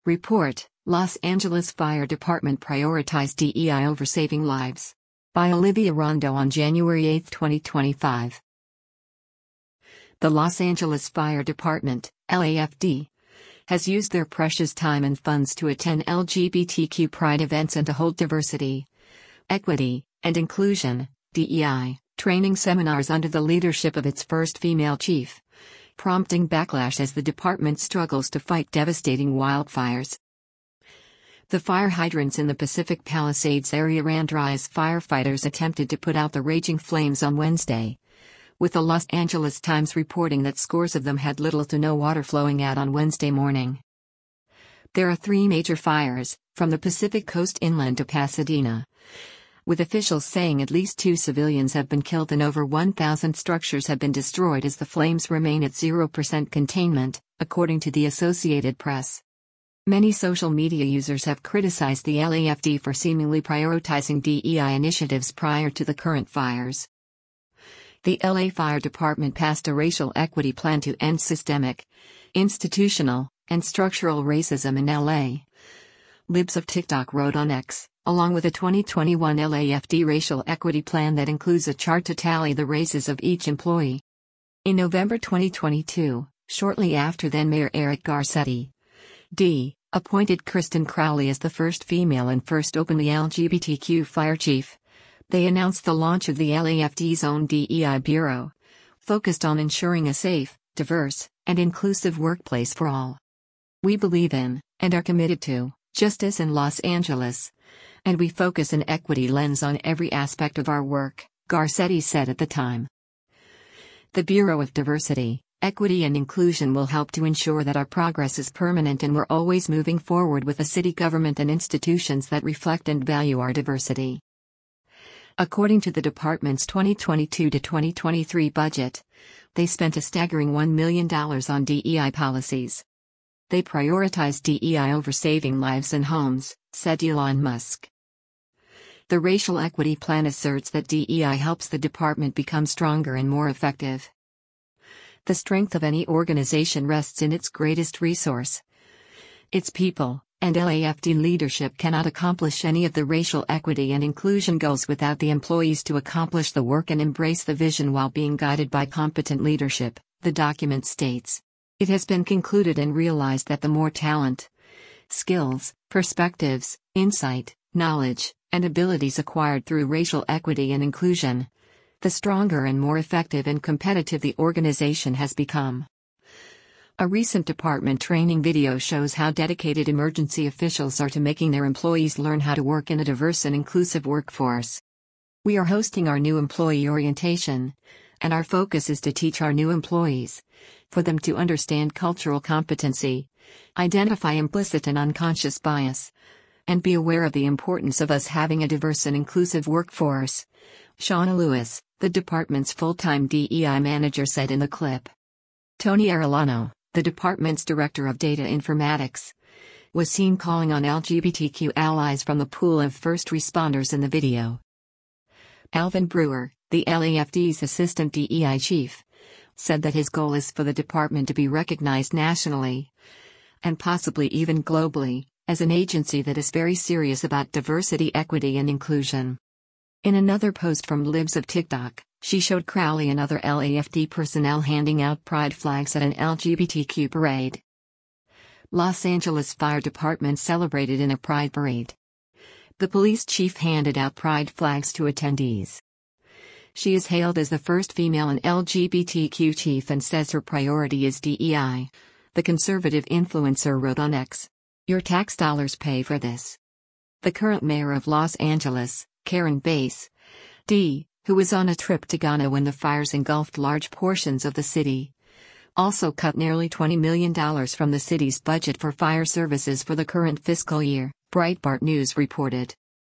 Report: Los Angeles Fire Department prioritized DEI over saving lives. By Olivia Rondo on January 8, 2025. The Los Angeles Fire Department, LAFD, has used their precious time and funds to attend LGBTQ pride events and to hold diversity, equity, and inclusion, DEI, training seminars under the leadership of its first female chief, prompting backlash as the department struggles to fight devastating wildfires. The fire hydrants in the Pacific Palisades area ran dry as firefighters attempted to put out the raging flames on Wednesday, with the Los Angeles Times reporting that scores of them had little to no water flowing out on Wednesday morning. There are 3 major fires, from the Pacific Coast inland to Pasadena, with officials saying at least 2 civilians have been killed and over 1,000 structures have been destroyed as the flames remain at 0% containment, according to the Associated Press. Many social media users have criticized the LAFD for seemingly prioritizing DEI initiatives prior to the current fires. The LA Fire Department passed a racial equity plan to end systemic, institutional, and structural racism in LA. Libs of TikTok wrote on X, along with a 2021 LAFD racial equity plan that includes a chart to tally the races of each employee. In November 2022, shortly after then-Mayor Eric Garcetti, D., appointed Kristen Crowley as the first female and first openly LGBTQ fire chief, they announced the launch of the LAFD's own DEI Bureau, focused on ensuring a safe, diverse, and inclusive workplace for all. We believe in, and are committed to, justice in Los Angeles, and we focus an equity lens on every aspect of our work, Garcetti said at the time. The Bureau of Diversity, Equity and Inclusion will help to ensure that our progress is permanent and we're always moving forward with a city government and institutions that reflect and value our diversity. According to the department's 2022 to 2023 budget, they spent a staggering $1 million on DEI policies. They prioritize DEI over saving lives and homes, said Elon Musk. The Racial Equity Plan asserts that DEI helps the department become stronger and more effective. The strength of any organization rests in its greatest resource, its people, and LAFD leadership cannot accomplish any of the racial equity and inclusion goals without the employees to accomplish the work and embrace the vision while being guided by competent leadership, the document states. It has been concluded and realized that the more talent, skills, perspectives, insight, knowledge, and abilities acquired through racial equity and inclusion, the stronger and more effective and competitive the organization has become. A recent department training video shows how dedicated emergency officials are to making their employees learn how to work in a diverse and inclusive workforce. We are hosting our new employee orientation, and our focus is to teach our new employees, for them to understand cultural competency, identify implicit and unconscious bias, and be aware of the importance of us having a diverse and inclusive workforce, Shauna Lewis, the department's full-time DEI manager, said in the clip. Tony Arellano, the department's director of data informatics, was seen calling on LGBTQ allies from the pool of first responders in the video. Alvin Brewer, the LAFD's assistant DEI chief, said that his goal is for the department to be recognized nationally, and possibly even globally, as an agency that is very serious about diversity, equity, and inclusion. In another post from Libs of TikTok, she showed Crowley and other LAFD personnel handing out pride flags at an LGBTQ parade. Los Angeles Fire Department celebrated in a pride parade. The police chief handed out pride flags to attendees. She is hailed as the first female and LGBTQ chief and says her priority is DEI, the conservative influencer wrote on X. Your tax dollars pay for this. The current mayor of Los Angeles, Karen Bass, D., who was on a trip to Ghana when the fires engulfed large portions of the city, also cut nearly $20 million from the city's budget for fire services for the current fiscal year, Breitbart News reported.